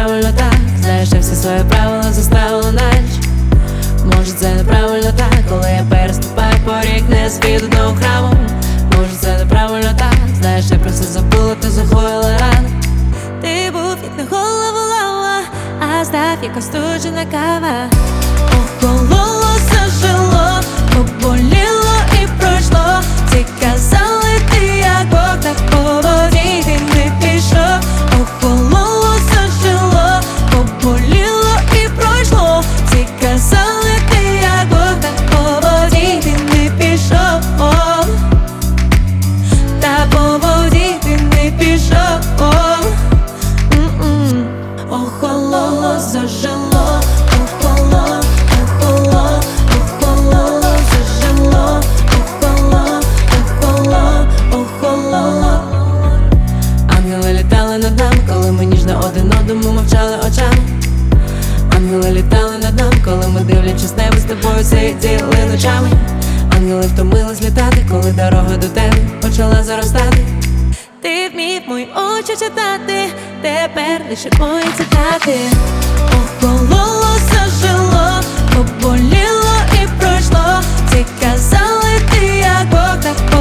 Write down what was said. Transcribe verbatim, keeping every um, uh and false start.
неправильно так. Знаєш, я всі свої правила заставила на ніч. Може це неправильно так, коли я переступаю поріг не світ одного храму. Може це неправильно так, знаєш, я про все забула, ти захоїла рано. Ти був як на голову лава, а став як остуджена кава. Охололо, зажило, поболіло і пройшло. Ті казали, ти як Бог, так по воді ти не пішов. Охололо, зажило, поболіло і пройшло. Ті казали, ти як Бог, так по воді ти не пішов. Та по воді ти не пішов. Охололо, зажило, охоло, охоло, охололо, зажило, охоло, охоло, охололо. Ангели літали над нами, коли ми ніжно один одному мовчали очами. Ангели літали над нами, коли ми, дивлячись небо, з тобою сиділи ночами. Ангели втомились літати, коли дорога до тебе почала заростати. Ти вмів мої очі читати, тепер лише мої цитати. Охололо, зажило, поболіло і пройшло. Ті казали, ти як Бог, так